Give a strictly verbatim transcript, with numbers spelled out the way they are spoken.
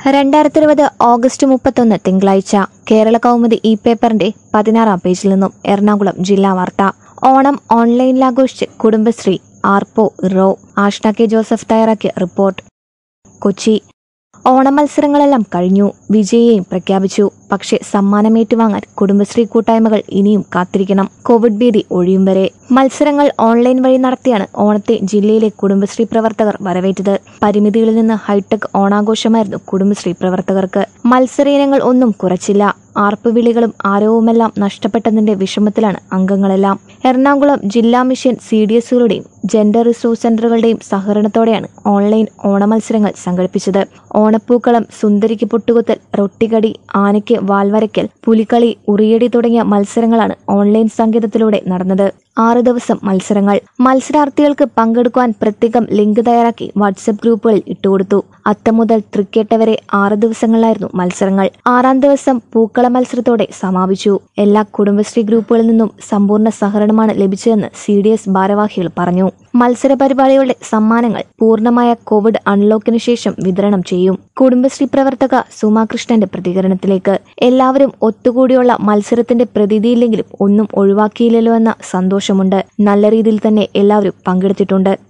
രണ്ടായിരത്തി ഇരുപത് ഓഗസ്റ്റ് മുപ്പത്തൊന്ന് തിങ്കളാഴ്ച കേരള കൗമുദി ഇ പേപ്പറിന്റെ പതിനാറാം പേജിൽ നിന്നും എറണാകുളം ജില്ലാ വാർത്ത. ഓണം ഓൺലൈനിലാഘോഷിച്ച് കുടുംബശ്രീ ആർപ്പോ റോ. ആഷ്ന കെ ജോസഫ് തയ്യാറാക്കിയ റിപ്പോർട്ട്. കൊച്ചി. ഓണ മത്സരങ്ങളെല്ലാം കഴിഞ്ഞു, വിജയിയെയും പ്രഖ്യാപിച്ചു. പക്ഷേ സമ്മാനം ഏറ്റുവാങ്ങാൻ കുടുംബശ്രീ കൂട്ടായ്മകൾ ഇനിയും കാത്തിരിക്കണം. കോവിഡ് ഭീതി ഒഴിയും വരെ മത്സരങ്ങൾ ഓൺലൈൻ വഴി നടത്തിയാണ് ഓണത്തെ ജില്ലയിലെ കുടുംബശ്രീ പ്രവർത്തകർ വരവേറ്റത്. പരിമിതികളിൽ നിന്ന് ഹൈടെക് ഓണാഘോഷമായിരുന്നു കുടുംബശ്രീ പ്രവർത്തകർക്ക്. മത്സര ഇനങ്ങൾ ഒന്നും കുറച്ചില്ല. ആർപ്പുവിളികളും ആരവവുമെല്ലാം നഷ്ടപ്പെട്ടതിന്റെ വിഷമത്തിലാണ് അംഗങ്ങളെല്ലാം. എറണാകുളം ജില്ലാ മിഷൻ സി ഡി എസുകളുടെയും ജെൻഡർ റിസോഴ്സ് സെന്ററുകളുടെയും സഹകരണത്തോടെയാണ് ഓൺലൈൻ ഓണമത്സരങ്ങൾ സംഘടിപ്പിച്ചത്. ഓണപ്പൂക്കളം, സുന്ദരിക്ക് പൊട്ടുകുത്തൽ, റൊട്ടികടി, ആനയ്ക്ക് വാൽവരയ്ക്കൽ, പുലിക്കളി, ഉറിയടി തുടങ്ങിയ മത്സരങ്ങളാണ് ഓൺലൈൻ സംഗീതത്തിലൂടെ നടന്നത്. ആറ് ദിവസം മത്സരങ്ങൾ. മത്സരാർത്ഥികൾക്ക് പങ്കെടുക്കുവാൻ പ്രത്യേകം ലിങ്ക് തയ്യാറാക്കി വാട്സ്ആപ്പ് ഗ്രൂപ്പുകളിൽ ഇട്ടുകൊടുത്തു. അത്തം മുതൽ തൃക്കേട്ട വരെ ആറ് ദിവസങ്ങളിലായിരുന്നു മത്സരങ്ങൾ. ആറാം ദിവസം പൂക്കള മത്സരത്തോടെ സമാപിച്ചു. എല്ലാ കുടുംബശ്രീ ഗ്രൂപ്പുകളിൽ നിന്നും സമ്പൂർണ്ണ സഹകരണമാണ് ലഭിച്ചതെന്ന് സി ഡി എസ് ഭാരവാഹികൾ പറഞ്ഞു. മത്സര പരിപാടികളുടെ സമ്മാനങ്ങൾ പൂർണ്ണമായ കോവിഡ് അൺലോക്കിന് ശേഷം വിതരണം ചെയ്യും. കുടുംബശ്രീ പ്രവർത്തക സുമാകൃഷ്ണന്റെ പ്രതികരണത്തിലേക്ക്. എല്ലാവരും ഒത്തുകൂടിയുള്ള മത്സരത്തിന്റെ പ്രതീതിയില്ലെങ്കിലും ഒന്നും ഒഴിവാക്കിയില്ലല്ലോ എന്ന സന്തോഷമുണ്ട്. നല്ല രീതിയിൽ തന്നെ എല്ലാവരും പങ്കെടുത്തിട്ടുണ്ട്.